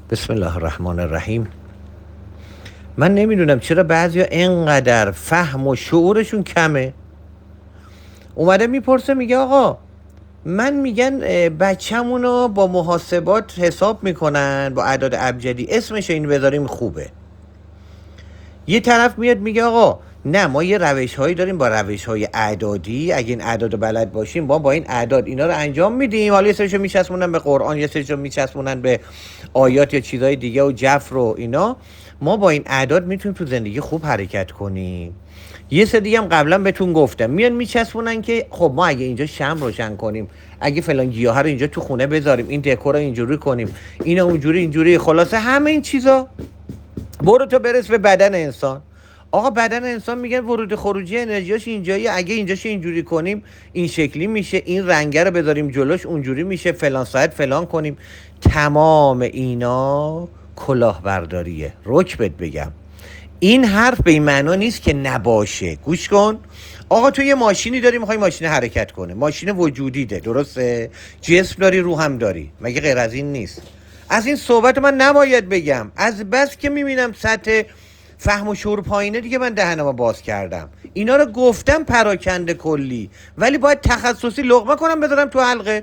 بسم الله الرحمن الرحیم. من نمیدونم چرا بعضیا اینقدر فهم و شعورشون کمه. اومده میپرسه میگه آقا من میگن بچه‌مونو با محاسبات حساب میکنن با اعداد ابجدی، اسمش این بذاریم خوبه. یه طرف میاد میگه آقا نه، ما یه روش هایی داریم با روش های اعدادی، اگه این اعداد بلد باشیم ما با این اعداد اینا رو انجام میدیم. حالا یه سریشو میچسبونن به قرآن، یه سریشو میچسبونن به آیات یا چیزای دیگه و جفر و اینا. ما با این اعداد میتونیم تو زندگی خوب حرکت کنیم. یه سری دیگه هم قبلا بهتون گفتم میان میچسبونن که خب ما اگه اینجا شمع روشن کنیم، اگه فلان گیاه رو اینجا تو خونه بذاریم، این دکور رو اینجوری کنیم، اینا اونجوری اینجوری، خلاصه همه این چیزا برو تو برس به بدن انسان. آقا بدن انسان میگن ورود خروجی انرژیاش اینجایی، اگه اینجاش اینجوری کنیم این شکلی میشه، این رنگه رو بذاریم جلوش اونجوری میشه، فلان ساعت فلان کنیم. تمام اینا کلاهبرداریه. رک بهت بگم این حرف به این معنا نیست که نباشه. گوش کن آقا، تو یه ماشینی داری میخوای ماشین حرکت کنه، ماشین وجودی ده، درسته؟ جسم داری، روح هم داری، مگه غیر از این نیست؟ از این صحبت من نباید بگم، از بس که میبینم سطح فهم و شعور پایینه دیگه من دهنمو باز کردم. اینا رو گفتم پراکنده کلی، ولی باید تخصصی لقمه کنم بذارم تو حلقت.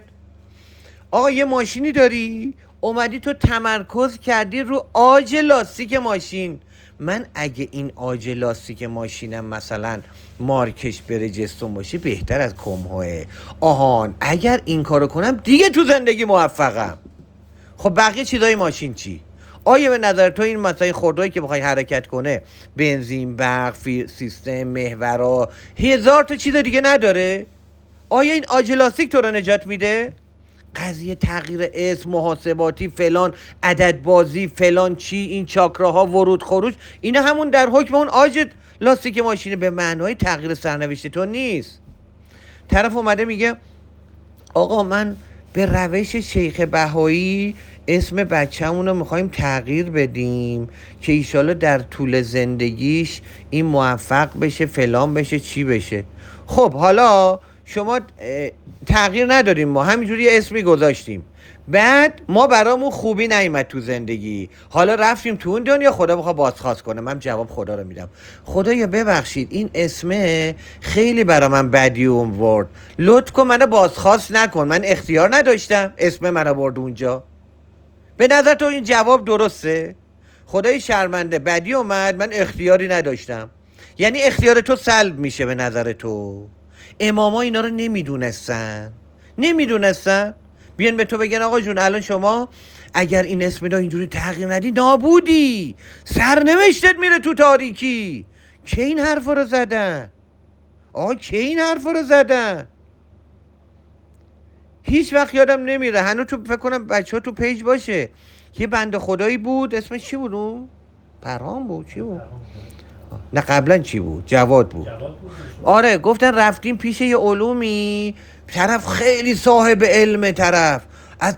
آقا یه ماشینی داری، اومدی تو تمرکز کردی رو آج لاستیک ماشین. من اگه این آج لاستیک ماشینم مثلا مارکش برجستون باشه بهتر از کمهوه. آهان اگر این کارو کنم دیگه تو زندگی موفقم. خب بقیه چیزای ماشین چی؟ آیا به نظر تو این مسائل خودرویی که بخوای حرکت کنه، بنزین، برق، سیستم، محورا، هزار تا چیز دیگه نداره؟ آیا این آج لاستیک تو رو نجات میده؟ قضیه تغییر اسم، محاسباتی، فلان عدد بازی، فلان چی، این چاکراها، ورود خروج، اینا همون در حکم اون آج لاستیک ماشینه، به معنای تغییر سرنوشت تو نیست. طرف اومده میگه آقا من به روش شیخ بهایی اسم بچه‌مون رو میخوایم تغییر بدیم که ایشالا در طول زندگیش این موفق بشه، فلان بشه، چی بشه. خب حالا شما تغییر نداریم، ما همینجوری اسمی گذاشتیم، بعد ما برامون خوبی نیومد تو زندگی، حالا رفتیم تو اون دنیا، خدا بخواد بازخواست کنه. من جواب خدا رو میدم، خدایا ببخشید این اسمه خیلی برا من بدی ورد، لطف کن منو بازخواست نکن، من اختیار نداشتم، اسم منو برد اونجا. به نظر تو این جواب درسته؟ خدای شرمنده، بدی اومد، من اختیاری نداشتم. یعنی اختیار تو سلب میشه به نظر تو. اماما اینا رو نمیدونستن. بیان به تو بگن آقا جون الان شما اگر این اسم رو اینجوری تغییر ندی نابودی، سرنوشتت میره تو تاریکی. که این حرف رو زدن؟ هیچ وقت یادم نمیره، هنوز تو فکر کنم بچه ها تو پیج باشه، یه بنده خدایی بود اسمش چی بود اون؟ پرهام بود؟ چی بود؟ نه قبلا چی بود؟ جواد بود. آره گفتن رفتیم پیش یه علومی، طرف خیلی صاحب علم، طرف از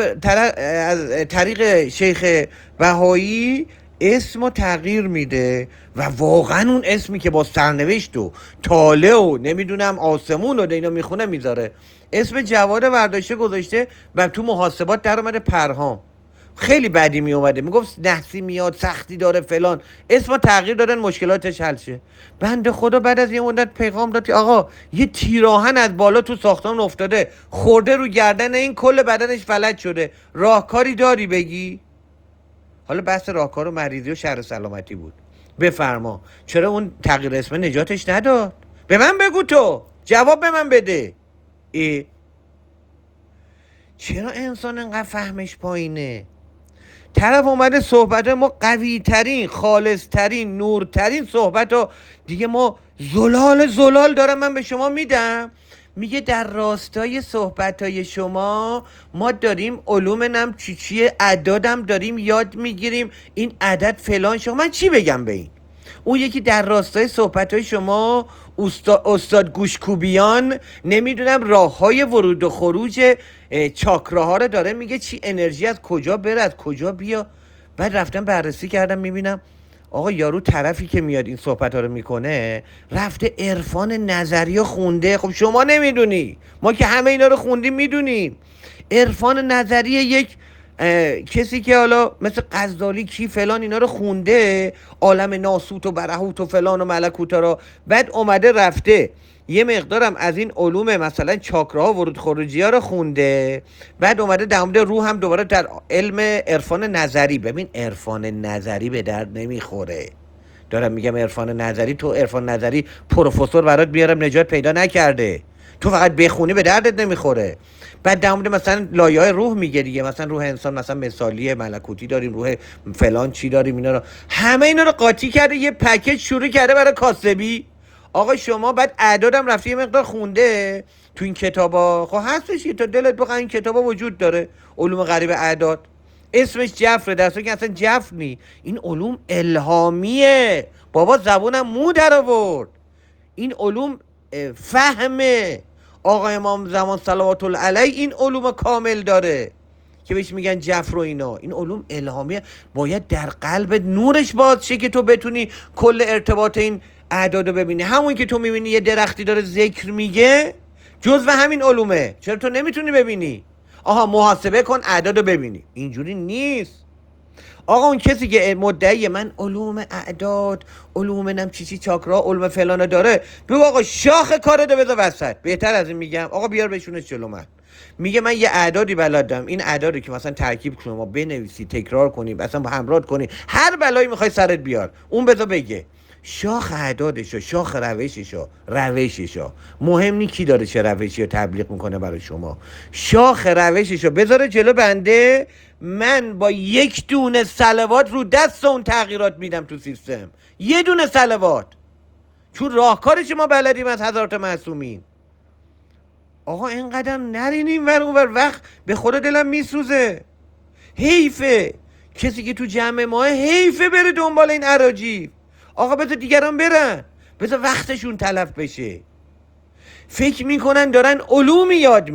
طریق شیخ بهایی اسمو تغییر میده و واقعا اون اسمی که با سرنوشت و طالع و نمیدونم آسمون و اینا میخونه میذاره، اسم جواد ورداشته گذاشته و تو محاسبات در اومده پرهام. خیلی بدی می اومده، میگفت نحسی میاد، سختی داره، فلان، اسم تغییر دادن مشکلاتش حل شه. بنده خدا بعد از یه مدت پیغام داد که آقا یه تیراهن از بالا تو ساختمان افتاده، خورده رو گردن این، کل بدنش فلج شده، راهکاری داری بگی؟ حالا بحث راهکار و مریضی و شهر سلامتی بود، بفرما چرا اون تغییر اسم نجاتش نداد؟ به من بگو، تو جواب به من بده. چرا انسان انقدر فهمش پایینه؟ طرف اومده صحبت ما قوی ترین، خالص ترین، نورترین صحبت رو دیگه ما زلال دارم من به شما میدم. میگه در راستای صحبت های شما ما داریم علوم نم چی اعدادم داریم یاد میگیریم، این عدد فلان شما. من چی بگم به این؟ اون یکی در راستای صحبت های شما استاد گوشکوبیان نمیدونم راه های ورود و خروج چاکراها رو داره میگه، چی انرژی از کجا بره از کجا بیا. بعد رفتم بررسی کردم میبینم آقا یارو طرفی که میاد این صحبت ها رو میکنه رفته عرفان نظری خونده. خب شما نمیدونی، ما که همه اینا رو خوندیم میدونیم. عرفان نظری یک کسی که حالا مثل غزالی کی فلان اینا رو خونده، عالم ناسوت و برهوت و فلان و ملکوت رو، بعد اومده رفته یه مقدارم از این علوم مثلا چاکراها ورود خروجی ها رو خونده، بعد اومده در مورد روح هم دوباره در علم عرفان نظری. ببین عرفان نظری به درد نمیخوره، دارم میگم عرفان نظری. تو عرفان نظری پروفسور برات بیارم نجات پیدا نکرده، تو فقط بخونی به دردت نمیخوره. بعد در مورد مثلا لایه‌های روح میگه دیگه، مثلا روح انسان مثلا مثالی ملکوتی داریم، روح فلان چی داریم، اینا رو همه اینا رو قاطی کرده یه پکیج شروع کرده برای کاسبی. آقا شما بعد اعدادم رفتی یه مقدار خونده تو این کتابا، خب هستش تا دلت بخواد این کتابا وجود داره، علوم غریب اعداد اسمش جفره، در صورتی که اصلا جفر نی، این علوم الهامیه. بابا زبونم مو در آورد. این علوم فهمه. آقا امام زمان صلوات الله علیه این علوم کامل داره که بهش میگن جفر و اینا. این علوم الهامیه، باید در قلبت نورش باز شه که تو بتونی کل ارتباط این اعداد رو ببینی. همون که تو میبینی یه درختی داره ذکر میگه جزو همین علومه، چرا تو نمیتونی ببینی؟ آها محاسبه کن اعداد رو ببینی، اینجوری نیست. آقا اون کسی که مدعی من علوم اعداد، علوم نم چی چاکرا، علوم فلانه داره، بگو آقا شاخ کارو ده بذار وسط. بهتر از این میگم آقا بیار بشونش جلو من. میگه من یه اعدادی بلدم، این اعدادی که مثلا ترکیب کنی، ما بنویسی، تکرار کنی، مثلا با همراه کنی، هر بلایی میخوای سرت بیار، اون بذار بگه. شاخ اعدادشو، شاخ روششو مهم نی کی داره چه روشی رو تبلیغ میکنه برای شما، شاخ روششو بذاره جلو بنده، من با یک دونه صلوات رو دست اون تغییرات میدم تو سیستم. یه دونه صلوات، چون راهکارش ما بلدیم از حضرات معصومین. آقا اینقدر نرین این ور اون ور، وقت به خدا دلم میسوزه. حیفه کسی که تو جمع ماه حیفه بره دنبال این اراجیف. آقا بذار دیگران برن، بذار وقتشون تلف بشه. فکر میکنن دارن علومی یاد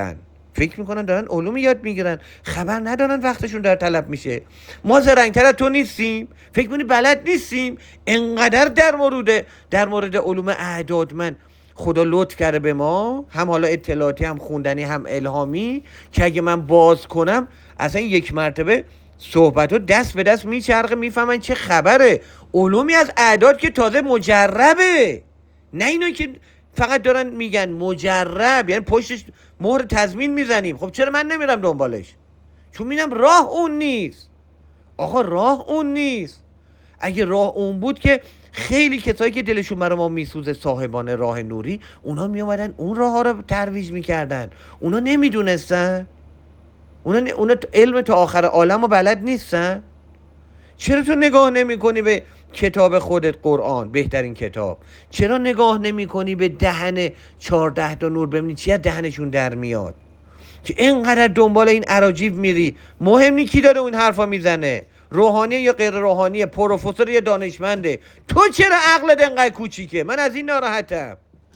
میگیرن، خبر ندارن وقتشون داره تلف میشه. ما زرنگتر از تو نیستیم؟ فکر میکنی بلد نیستیم؟ انقدر در مورد علوم اعداد من خدا لطف کرده به ما، هم حالا اطلاعاتی هم خوندنی هم الهامی، که اگه من باز کنم اصلا یک مرتبه صحبت ها دست به دست میچرخه، میفهمن چه خبره. علومی از اعداد که تازه مجربه، نه اینا که فقط دارن میگن مجرب، یعنی پشتش مهر تضمین میزنیم. خب چرا من نمیرم دنبالش؟ چون میدم راه اون نیست. آقا راه اون نیست. اگه راه اون بود که خیلی کسایی که دلشون برای ما میسوزه، صاحبان راه نوری، اونا میومدن اون راه ها رو ترویج میکردن. اونا نمیدونستن؟ اونا علم تا آخر عالم رو بلد نیستن؟ چرا تو نگاه نمی کنی به کتاب خودت، قرآن بهترین کتاب؟ چرا نگاه نمی کنی به دهن 14 تا نور ببینی چی از دهنشون در میاد که اینقدر دنبال این اراجیف میری؟ مهم نی کی داره اون حرفا میزنه، روحانی یا غیر روحانی، پروفسور یا دانشمنده، تو چرا عقلت انقدر کوچیکه؟ من از این ناراحتم.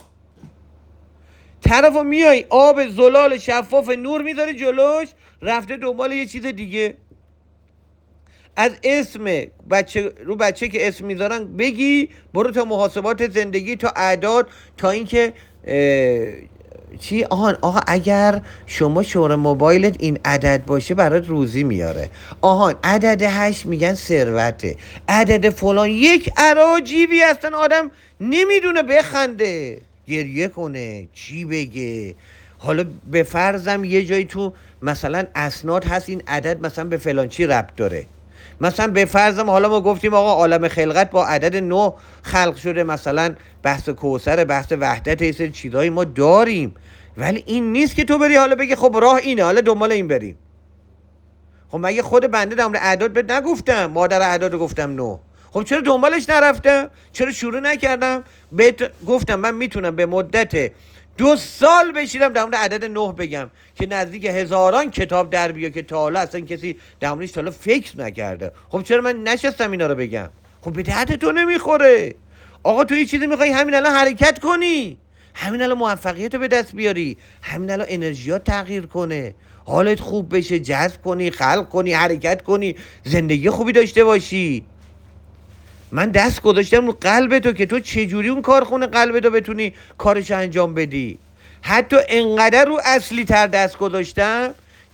طرفو میای آب زلال شفاف نور میذاری جلوش، رفته دنبال یه چیز دیگه. از اسم بچه که اسم میذارن بگی، برو تا محاسبات زندگی، تا اعداد، تا اینکه چی. آقا اگر شما شماره موبایلت این عدد باشه برات روزی میاره. عدد 8 میگن ثروته، عدد فلان، یک اراجیبی هستن آدم نمیدونه بخنده، گریه کنه، چی بگه. حالا به فرضم یه جایی تو مثلا اسناد هست این عدد مثلا به فلان چی ربط داره، مثلا به فرضم حالا ما گفتیم آقا عالم خلقت با عدد 9 خلق شده، مثلا بحث کوثر، بحث وحدت، یه سری چیزایی ما داریم، ولی این نیست که تو بری حالا بگی خب راه اینه، حالا دنبال این بریم. خب مگه خود بنده در اعداد بهت نگفتم؟ مادر اعداد رو گفتم 9. خب چرا دنبالش نرفتم؟ چرا شروع نکردم؟ بهت گفتم من میتونم به مدت 2 سال بشینم در مورد عدد 9 بگم که نزدیک هزاران کتاب در بیا که تا حالا اصلا کسی در موردش تا حالا فکر نکرده. خب چرا من نشستم اینا رو بگم؟ خب به درد تو نمیخوره. آقا تو یه چیزی میخوای همین الان حرکت کنی، همین الان موفقیت رو به دست بیاری، همین الان انرژیات تغییر کنه، حالت خوب بشه، جذب کنی، خلق کنی، حرکت کنی، زندگی خوبی داشته باشی. من دست گذاشتم رو قلب تو که تو چجوری اون کارخونه قلب تو بتونی کارش انجام بدی. حتی انقدر رو اصلی تر دست گذاشتم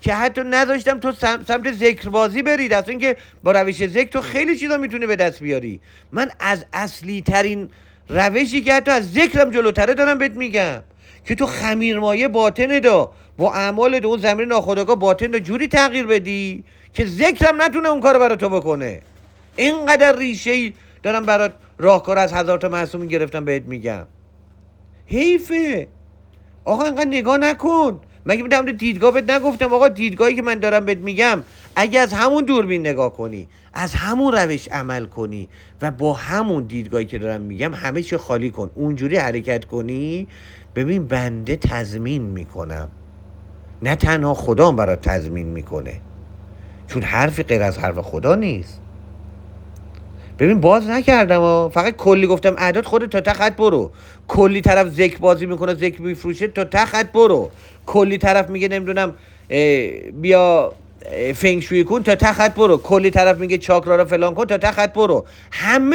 که حتی نذاشتم تو سمت ذکر بازی برید. اصلا اینکه با روش ذکر تو خیلی چیزا میتونی به دست بیاری. من از اصلی ترین روشی که حتی از ذکرم جلوتره دارم بهت میگم که تو خمیرمایه باطن دا با اعمال اون زمین ناخودآگاه باطن دا جوری تغییر بدی که ذکرم نتونه اون کارو برای تو بکنه. اینقدر ریشه‌ای دارم برات راهکار از هزار تا معصوم گرفتم بهت میگم. حیفه آقا اینقدر نگاه نکن. مگه در مورد دیدگاه بهت نگفتم؟ آقا دیدگاهی که من دارم بهت میگم اگه از همون دوربین نگاه کنی، از همون روش عمل کنی و با همون دیدگاهی که دارم میگم همه چی خالی کن، اونجوری حرکت کنی، ببین بنده تضمین میکنم، نه تنها خدا برات تضمین میکنه، چون حرفی غیر از حرف خدا نیست. ببین باز نکردم فقط کلی گفتم اعداد خودت تا تخت برو. کلی طرف ذکر بازی میکنه، ذکر میفروشه، تا تخت برو. کلی طرف میگه نمیدونم بیا فنگشویی کن، تا تخت برو. کلی طرف میگه چاکرا رو فلان کن، تا تخت برو. همه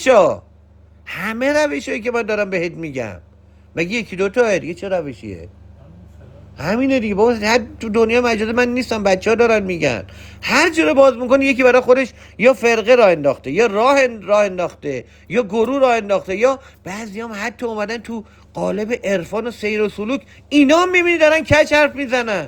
روشایی که من دارم بهت میگم مگه یکی دوتا دیگه چه روشیه؟ همینه دیگه بابا. هر تو دنیا مجازه من نیستم، بچه‌ها دارن میگن هر جا رو باز میکنه یکی برای خودش یا فرقه راه انداخته، یا راه انداخته، یا گروه راه انداخته، یا بعضیام حتی اومدن تو قالب عرفان و سیر و سلوک. اینا میبینی دارن کج حرف میزنن.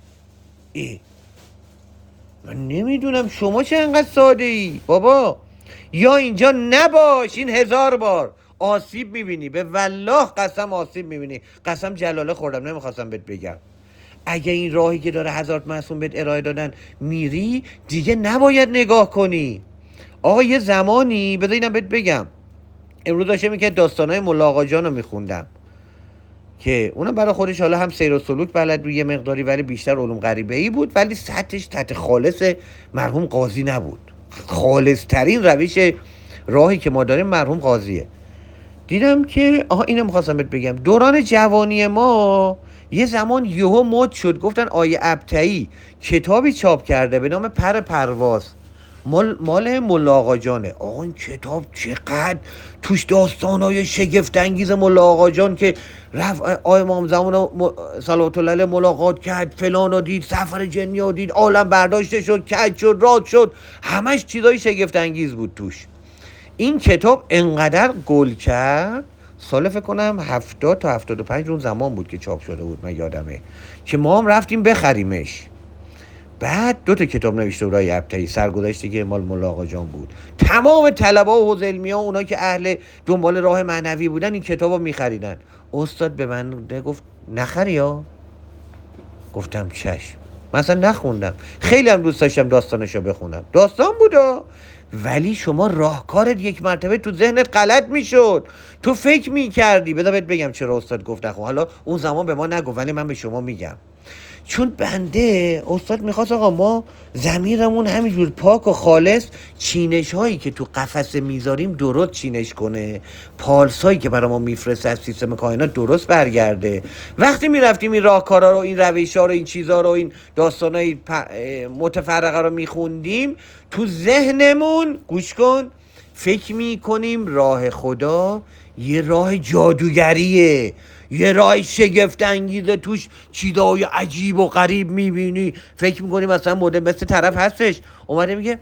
من نمیدونم شما چه انقدر ساده ای بابا. یا اینجا نباش، این 1000 بار آسیب میبینی، به والله قسم آسیب میبینی. قسم جلاله خوردم نمیخواستم بهت بگم. اگه این راهی که داره 1000 معصوم بهت ارائه دادن میری دیگه نباید نگاه کنی. آقا یه زمانی بذار اینم بهت بگم، امروز داشتم که داستانای ملا آقا جان رو میخوندم که اونم برای خودش حالا هم سیر و سلوک بلد بود یه مقداری، ولی بیشتر علوم غریبه ای بود، ولی سطحش تحت خالص مرحوم قاضی نبود. خالص ترین روش راهی که ما داریم مرحوم قاضیه. دیدم که آها اینو می‌خواستم بهت بگم، دوران جوانی ما یه زمان یهو مد شد، گفتن آیه ابتعی کتابی چاپ کرده به نام پر پرواز، مال ملا آقا جانه. آقا این کتاب چقدر توش داستانای شگفت انگیز ملا آقا جان که رفت امام زمان صلوات الله علیه ملاقات کرد، فلان دید، سفر جنی دید، عالم برداشته شد، کج شد، راد شد، همش چیزای شگفت انگیز بود توش. این کتاب انقدر گل کرد، سال فکر کنم 70 تا 75 اون زمان بود که چاپ شده بود، من یادمه که ما هم رفتیم بخریمش. بعد 2 تا کتاب نوشته بود آیه ابتعی، سرگذشتی که مال ملا آقا جان بود. تمام طلبا و حوزه علمی‌ها اونا که اهل دنبال راه معنوی بودن این کتابو می‌خریدن. استاد به من گفت نخری ها. گفتم چشم. مثلا نخوندم، خیلی هم دوست داشتم داستانشو بخونم، داستان بودا، ولی شما راهکارت یک مرتبه تو ذهنت غلط میشد، تو فکر میکردی. بذار بهت بگم چرا استاد گفت نخون. حالا اون زمان به ما نگفت ولی من به شما میگم، چون بنده استاد میخواست آقا ما ضمیرمون همینجور پاک و خالص، چینش هایی که تو قفسه میذاریم درست چینش کنه، پالس هایی که برای ما میفرسته از سیستم کائنات درست برگرده. وقتی میرفتیم این راهکارا رو، این روش ها رو، این چیزا رو، این داستانای متفرقه رو میخوندیم، تو ذهنمون گوش کن فکر میکنیم راه خدا یه راه جادوگریه، یه راه شگفت انگیزه، توش چیزای عجیب و غریب میبینی، فکر میکنی مثلا مدل مثل طرف هستش اومده میگه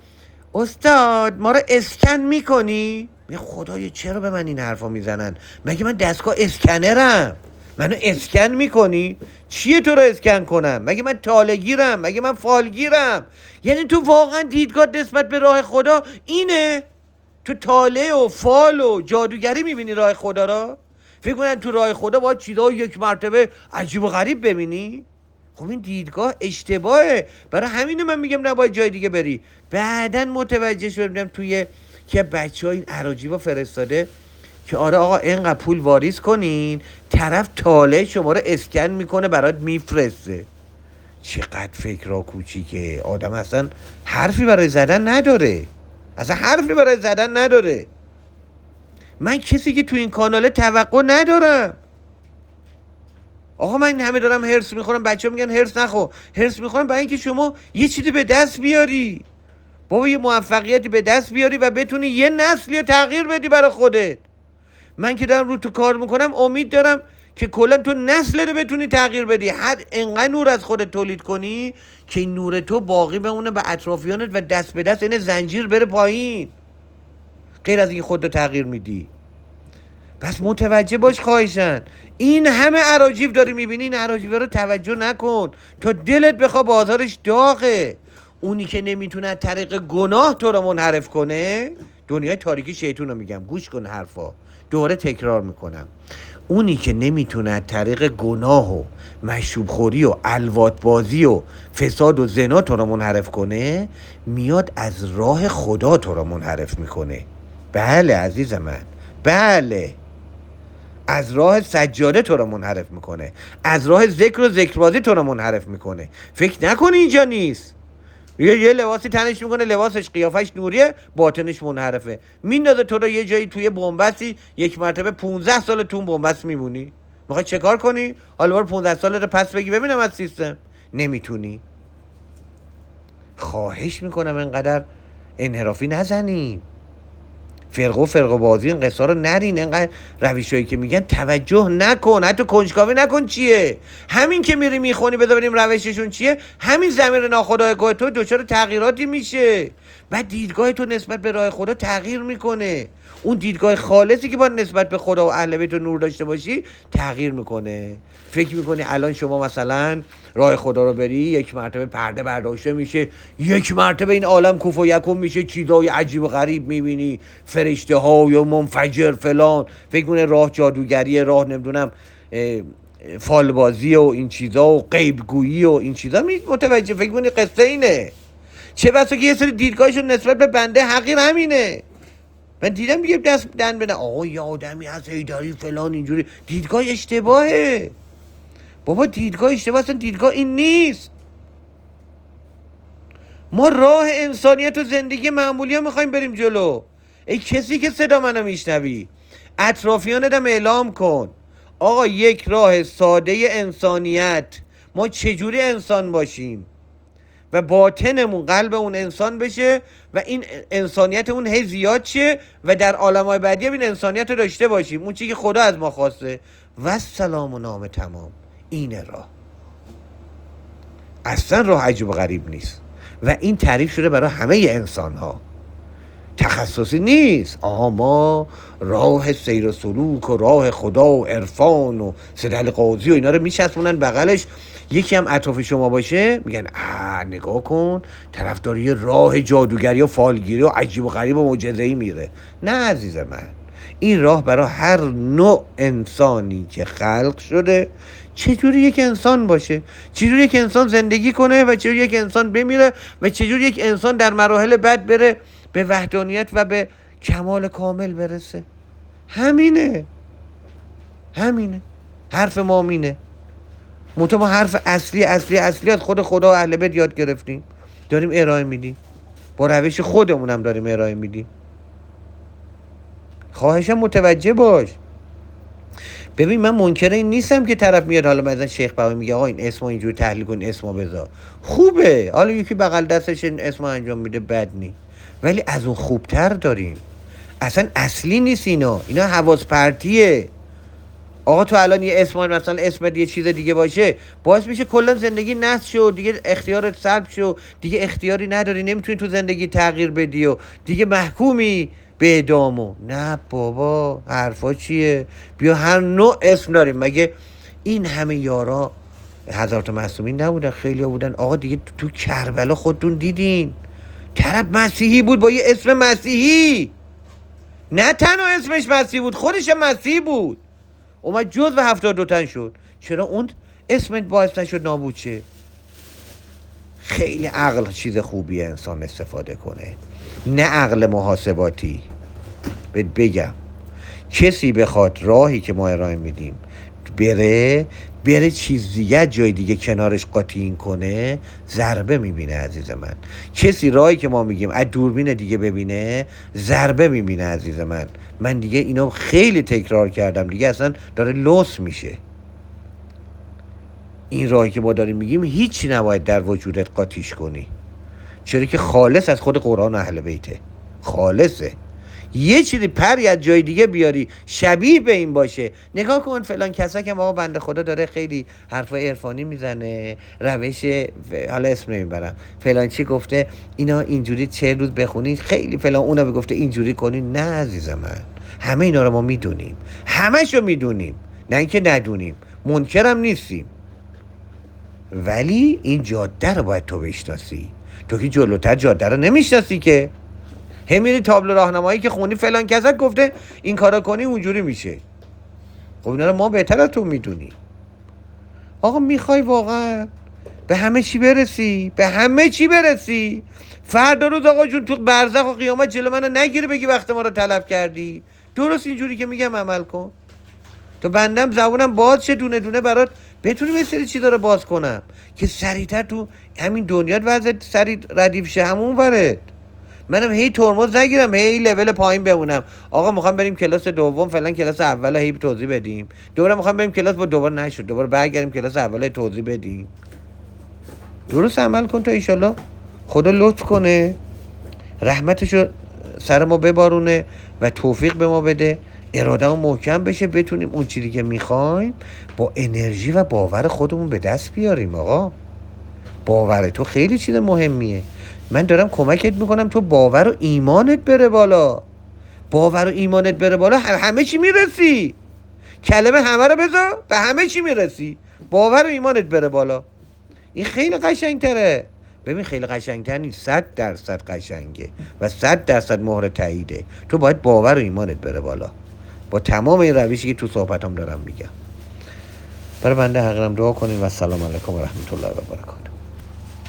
استاد ما رو اسکن میکنی؟ میگه خدایا چرا به من این حرفا میزنن؟ مگه من دستگاه اسکنرم؟ منو اسکن میکنی؟ چیه تو رو اسکن کنم؟ مگه من طالع‌گیرم؟ مگه من فالگیرم؟ یعنی تو واقعا دیدگاه نسبت به راه خدا اینه؟ تو طالع و فال و جادوگری میبینی راه خدا را؟ فکر کنن تو راه خدا باید چیزها یک مرتبه عجیب و غریب ببینی؟ خب این دیدگاه اشتباهه. برای همینه من میگم نباید جای دیگه بری. بعدن متوجه شدم توی که بچه ها این عراجیبا فرستاده که آره آقا اینقدر پول واریز کنین، طرف طالع شما رو اسکن میکنه برات میفرسته. چقدر فکرها کوچیکه، آدم اصلا حرفی برای زدن نداره. من کسی که تو این کاناله توقع ندارم. آقا من همه دارم هرس میخورم، بچه ها میگن هرس نخور. هرس میخورم برای اینکه شما یه چیزی به دست بیاری، بابا یه موفقیتی به دست بیاری و بتونی یه نسلی تغییر بدی برای خودت. من که دارم رو تو کار میکنم امید دارم که کلا تو نسل رو بتونی تغییر بدی. انقدر نور از خودت تولید کنی که این نور تو باقی بمونه به اطرافیانت و دست به دست این زنجیر بره پایین. غیر از این خود رو تغییر میدی. پس متوجه باش خواهشن. این همه اراجیف داری میبینی، این اراجیف رو توجه نکن تا دلت بخوا بازارش داغه. اونی که نمیتونه از طریق گناه تو رو منحرف کنه، دنیای تاریکی شیطون رو میگم، گوش کن حرفا، دوباره تکرار میکنم. اونی که نمیتونه از طریق گناه و مشروب خوری و الوات بازی و فساد و زنا تو رو منحرف کنه، میاد از راه خدا تو رو منحرف میکنه. بله عزیز من، بله، از راه سجاده تو رو منحرف میکنه، از راه ذکر و ذکربازی تو رو منحرف میکنه. فکر نکنی اینجا نیست. یه لباسی تنش میکنه، لباسش قیافش نوریه، باطنش منحرفه، میندازه تو رو یه جایی توی بنبستی، یک مرتبه 15 سال تو اون بنبست میمونی. میخوای چه کار کنی؟ حالا بار 15 سال رو پس بگی ببینم از سیستم. نمیتونی. خواهش میکنم انقدر انحرافی نزنیم، فرقه بازی این قصه رو نرین، اینقدر روشایی که میگن توجه نکن، حتی کنجکاوی نکن چیه. همین که میری میخونی بذار ببینیم روششون چیه، همین ضمیر ناخودآگاه تو دچار تغییراتی میشه. بعد دیدگاه تو نسبت به راه خدا تغییر میکنه. اون دیدگاه خالصی که با نسبت به خدا و اهل بیت و نور داشته باشی تغییر میکنه. فکر میکنی الان شما مثلا راه خدا رو بری، یک مرتبه پرده برداشته میشه، یک مرتبه این عالم کوف و یکم میشه، چیزای عجیب و غریب میبینی، فرشته ها یا منفجر فلان، فکر میکنی راه جادوگری، راه نمیدونم فالبازی و این چیزا و غیبگویی و این چیزا، متوجه فکر میکنی قصه اینه. چه بسا که یه سری دیدگاهشون نسبت به بنده حقیر همینه. من دیدم دیگه دست دن بدن آقا یه آدمی هست هیدری فلان اینجوری، دیدگاه اشتباهه بابا، دیدگاه اشتباه، اصلا دیدگاه این نیست. ما راه انسانیت و زندگی معمولی ها میخوایم بریم جلو. ای کسی که صدا منو میشنوی، اطرافیانت هم اعلام کن آقا یک راه ساده انسانیت، ما چجوری انسان باشیم و باطنمون قلب اون انسان بشه و این انسانیت اون هی زیاد شه و در عالم‌های بعدی هم این انسانیت رو داشته باشیم، اون چیزی که خدا از ما خواسته. و سلام و نام تمام. اینه راه، اصلا راه عجیب و غریب نیست و این تعریف شده برای همه انسان ها، تخصصی نیست. ما راه سیر و سلوک و راه خدا و عرفان و سدل قاضی و اینا رو میچسبونن بغلش. یکی هم اطراف شما باشه میگن نگاه کن طرفداری راه جادوگری و فالگیری و عجیب و غریب و معجزه‌ای میره. نه عزیز من، این راه برای هر نوع انسانی که خلق شده، چجوری یک انسان باشه، چجوری یک انسان زندگی کنه و چجوری یک انسان بمیره و چجوری یک انسان در مراحل بعد بره به وحدانیت و به کمال کامل برسه. همینه حرف ما همینه. ما حرف اصلی از خود خدا و اهل بیت یاد گرفتیم، داریم ارائه میدیم، با روش خودمونم داریم ارائه میدیم. خواهشم متوجه باش. ببین من منکر این نیستم که طرف میاد حالا مثلا شیخ بهایی میگه آقا این اسمو اینجوری تحلیل کن، اسمو بذار، خوبه. حالا یکی بغل دستش این اسمو انجام میده، بد نی، ولی از اون خوبتر داریم. اصلا اصلی نیست اینا حواس پرتیه. آقا تو الان یه اسم مثلا اسمت یه چیز دیگه باشه، باعث میشه کلا زندگی نحس شو، دیگه اختیارت سلب شو، دیگه اختیاری نداری، نمیتونی تو زندگی تغییر بدی و دیگه محکومی به اعدامو. نه بابا، حرفا چیه؟ بیا هر نوع اسم داریم. مگه این همه یارا حضرت معصومین نبودن؟ خیلی ها بودن. آقا دیگه تو کربلا خودتون دیدین طرف مسیحی بود با یه اسم مسیحی، نه تنها اسمش مسیحی بود، خودش مسیحی بود، اومد جزو 72 تن شد. چرا اون اسمت باعث نشد نابود شه؟ خیلی عقل چیز خوبیه انسان استفاده کنه، نه عقل محاسباتی. بگم کسی بخواد راهی که ما ارائه میدیم بره چیز دیگه جای دیگه کنارش قاطی کنه، ضربه میبینه عزیز من. کسی راهی که ما میگیم از دوربین دیگه ببینه، ضربه میبینه عزیز من. من دیگه اینو خیلی تکرار کردم، دیگه اصلا داره لوس میشه. این راهی که ما داریم میگیم هیچی نباید در وجودت قاطیش کنی، چرا که خالص از خود قرآن و اهل بیته، خالصه. یه چیزی پری از جای دیگه بیاری شبیه به این باشه. نگاه کن فلان کسا که ما بنده خدا داره خیلی حرفای عرفانی میزنه، روش حالا اسم نمیبرم، فلان چی گفته اینا اینجوری 40 روز بخونید خیلی فلان، اونا گفته اینجوری کنید. نه عزیز من، همه اینا رو ما میدونیم، همه‌شو میدونیم، نه اینکه ندونیم، منکرم نیستیم، ولی این جاده رو باید تو بشناسی. تو که جلوتر جاده رو نمیشناسی که، هی میری تابلو راهنمایی که خونی فلان کسا گفته این کارا کنی اونجوری میشه. خب اینا رو ما بهتر از تو میدونی. آقا میخوای واقعا به همه چی برسی، به همه چی برسی، فردا روز آقا جون تو برزخ و قیامت جلو منو نگیری بگی وقت ما رو تلف کردی. درست اینجوری که میگم عمل کن. تو بندم زبونم باز شه دونه دونه برات بتونی یه سری چیزا رو باز کنم که سریعتر تو همین دنیات وضع سریع ردیف شه همون ورد. منم هی ترمز نگیرم، هی لول پایین بمونم. آقا میخوام بریم کلاس دوم، فلان کلاس اول هی توضیح بدیم، دوباره میخوام بریم کلاس با دوباره نشد، دوباره برگردیم کلاس اول توضیح بدیم. درست عمل کن تا ایشالله خدا لطف کنه، رحمتشو سر ما ببارونه و توفیق به ما بده، ارادهمون محکم بشه، بتونیم اون چیزی که میخوایم با انرژی و باور خودمون به دست بیاریم. آقا باور تو خیلی چیز مهمیه. من دارم کمکت میکنم تو باور و ایمانت بره بالا. باور و ایمانت بره بالا همه چی میرسی. کلمه همه رو بذار به همه چی میرسی. باور و ایمانت بره بالا. این خیلی قشنگتره. ببین خیلی قشنگتر نیست، 100% قشنگه و 100% مهر تاییده. تو باید باور و ایمانت بره بالا با تمام این روشی که تو صحبتام دارم میگم. برای بنده حقیقم دعا کنین و السلام علیکم و رحمت الله و برکاته.